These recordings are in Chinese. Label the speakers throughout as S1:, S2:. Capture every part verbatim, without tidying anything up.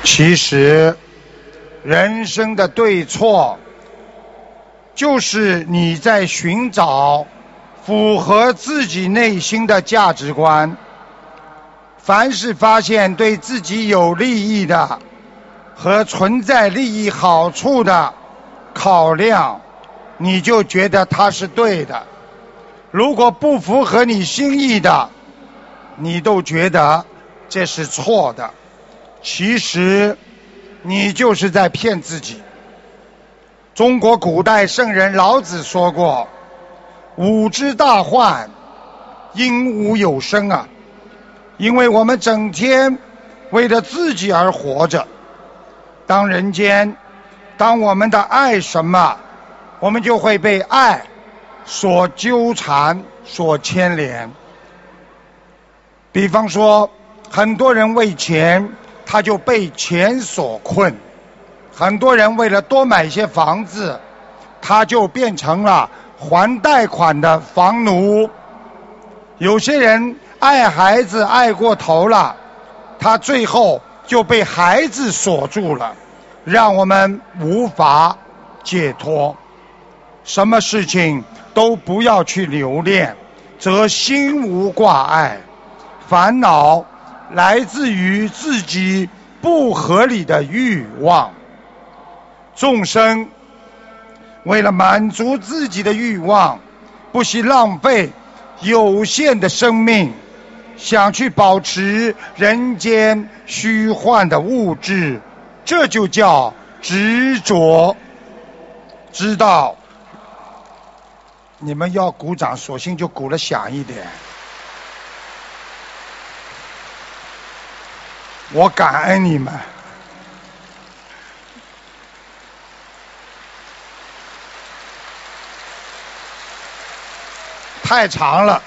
S1: 其实人生的对错就是你在寻找符合自己内心的价值观。凡是发现对自己有利益的和存在利益好处的考量，你就觉得它是对的。如果不符合你心意的，你都觉得这是错的。其实你就是在骗自己。中国古代圣人老子说过，吾之大患，因无有生啊。因为我们整天为了自己而活着，当人间当我们的爱什么，我们就会被爱所纠缠所牵连。比方说很多人为钱，他就被钱所困；很多人为了多买一些房子，他就变成了还贷款的房奴。有些人爱孩子爱过头了，他最后就被孩子锁住了，让我们无法解脱。什么事情都不要去留恋，则心无挂碍。烦恼来自于自己不合理的欲望。众生为了满足自己的欲望，不惜浪费有限的生命，想去保持人间虚幻的物质，这就叫执着。知道你们要鼓掌，索性就鼓得响一点。我感恩你们。太长了。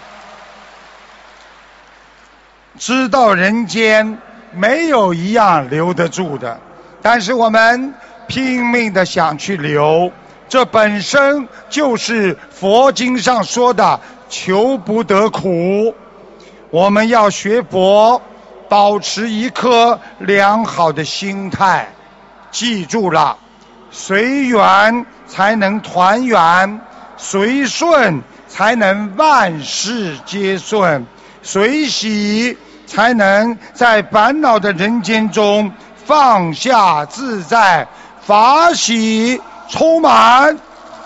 S1: 知道人间没有一样留得住的，但是我们拼命的想去留，这本身就是佛经上说的求不得苦。我们要学佛，保持一颗良好的心态，记住了，随缘才能团圆，随顺才能万事皆顺，随喜才能在烦恼的人间中放下自在，法喜充满。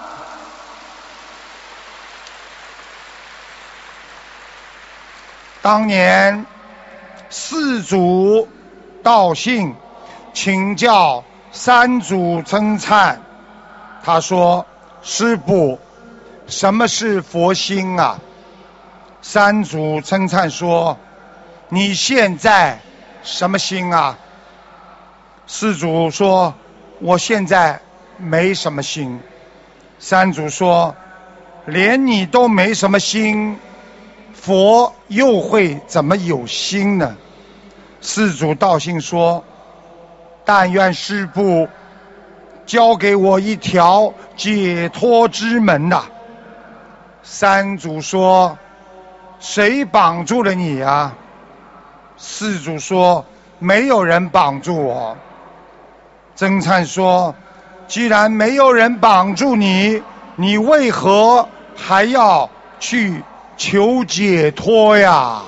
S1: 当年四祖道信请教三祖僧璨，他说：师父，什么是佛心啊？三祖僧璨说：你现在什么心啊？四祖说：我现在没什么心。三祖说：连你都没什么心，佛又会怎么有心呢？四祖道信说：但愿师父教给我一条解脱之门呐、啊。三祖说：谁绑住了你啊？四祖说：没有人绑住我。僧璨说：既然没有人绑住你，你为何还要去求解脱呀？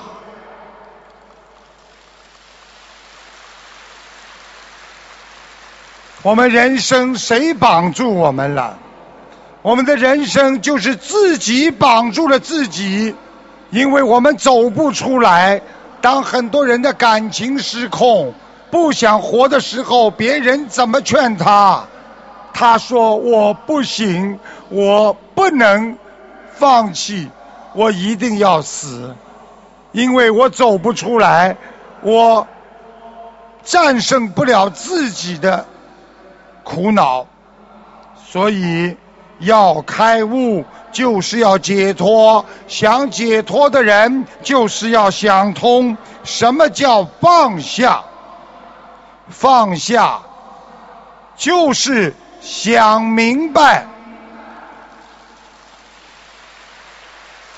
S1: 我们人生谁绑住我们了？我们的人生就是自己绑住了自己，因为我们走不出来。当很多人的感情失控，不想活的时候，别人怎么劝他？他说：我不行，我不能放弃，我一定要死，因为我走不出来，我战胜不了自己的苦恼。所以要开悟就是要解脱，想解脱的人就是要想通什么叫放下。放下就是想明白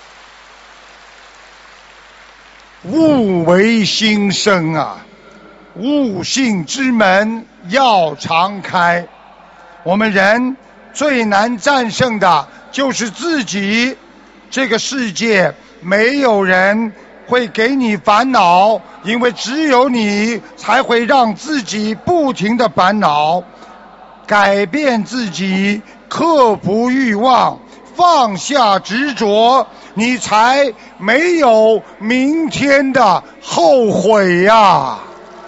S1: 物为心生啊。 悟性之门要常开。我们人最难战胜的就是自己。这个世界没有人会给你烦恼，因为只有你才会让自己不停地烦恼。改变自己，克服欲望，放下执着，你才没有明天的后悔呀！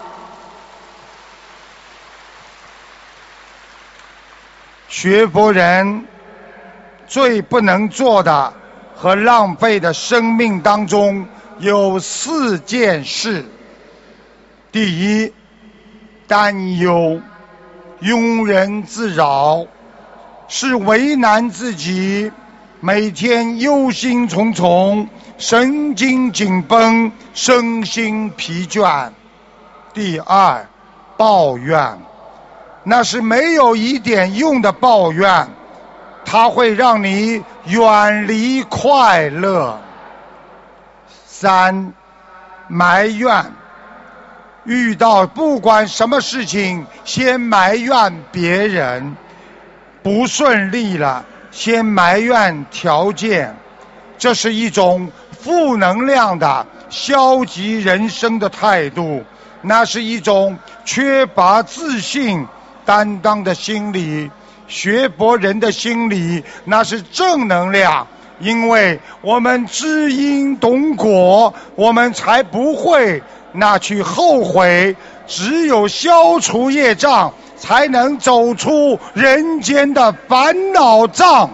S1: 学佛人最不能做的和浪费的生命当中有四件事。第一，担忧，庸人自扰，是为难自己，每天忧心忡忡，神经紧绷，身心疲倦。第二，抱怨，那是没有一点用的抱怨，它会让你远离快乐。三，埋怨，遇到不管什么事情，先埋怨别人，不顺利了，先埋怨条件，这是一种负能量的消极人生的态度，那是一种缺乏自信担当的心理。学佛人的心理那是正能量，因为我们知因懂果，我们才不会那去后悔。只有消除业障，才能走出人间的烦恼障。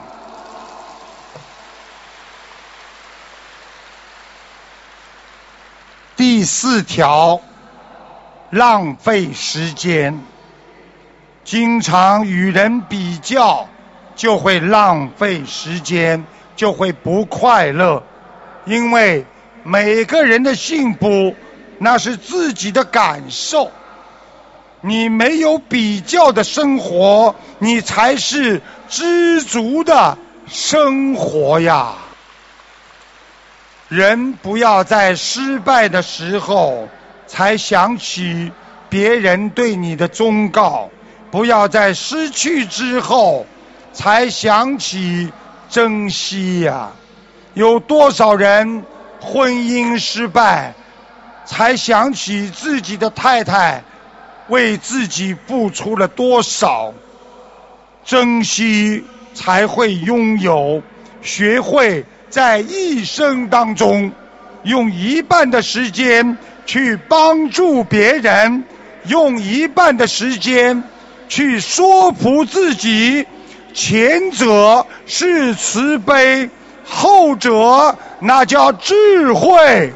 S1: 第四条，浪费时间。经常与人比较，就会浪费时间，就会不快乐。因为每个人的幸福那是自己的感受，你没有比较的生活，你才是知足的生活呀。人不要在失败的时候才想起别人对你的忠告，不要在失去之后才想起珍惜呀。有多少人婚姻失败，才想起自己的太太为自己付出了多少，珍惜才会拥有。学会在一生当中用一半的时间去帮助别人，用一半的时间去说服自己。前者是慈悲，后者那叫智慧。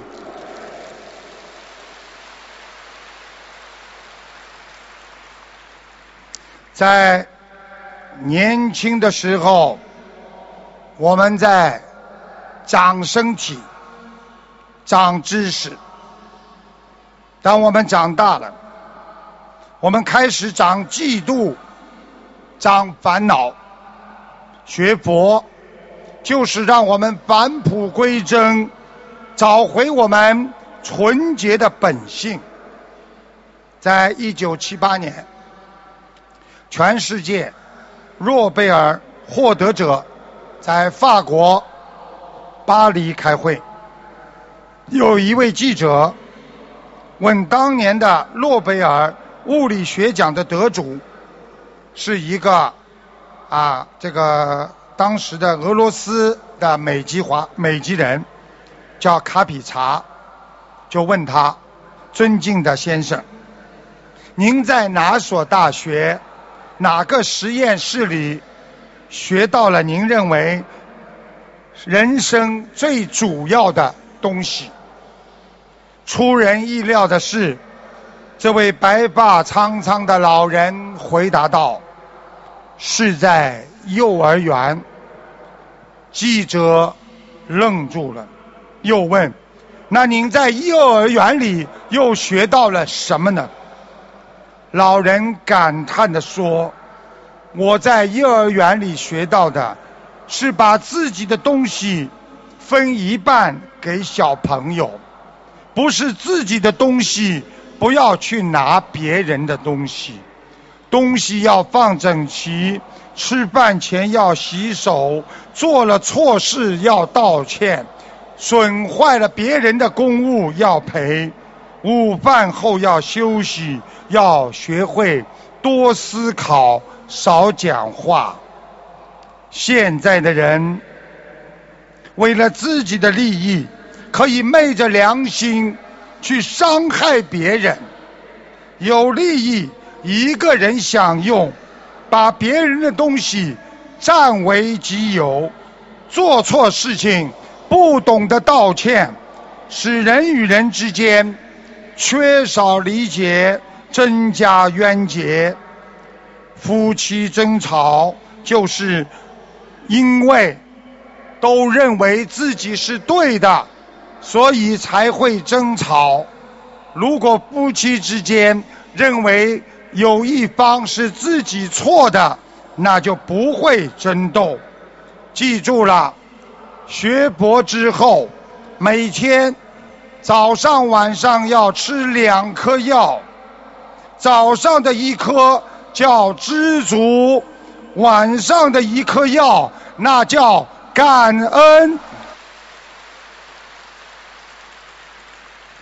S1: 在年轻的时候，我们在长身体，长知识。当我们长大了，我们开始长嫉妒，长烦恼。学佛就是让我们返璞归真，找回我们纯洁的本性。在一九七八年，全世界诺贝尔获得者在法国巴黎开会，有一位记者问当年的诺贝尔物理学奖的得主，是一个啊这个当时的俄罗斯的美籍华美籍人，叫卡比查，就问他：尊敬的先生，您在哪所大学哪个实验室里学到了您认为人生最主要的东西？出人意料的是，这位白发苍苍的老人回答道：是在幼儿园。记者愣住了，又问：那您在幼儿园里又学到了什么呢？老人感叹地说：我在幼儿园里学到的是把自己的东西分一半给小朋友，不是自己的东西不要去拿别人的东西，东西要放整齐，吃饭前要洗手，做了错事要道歉，损坏了别人的公物要赔，午饭后要休息，要学会多思考，少讲话。现在的人为了自己的利益，可以昧着良心去伤害别人，有利益一个人享用，把别人的东西占为己有，做错事情不懂得道歉，使人与人之间缺少理解，增加冤结。夫妻争吵就是因为都认为自己是对的，所以才会争吵。如果夫妻之间认为有一方是自己错的，那就不会争斗。记住了，学佛之后，每天早上晚上要吃两颗药，早上的一颗叫知足，晚上的一颗药那叫感恩。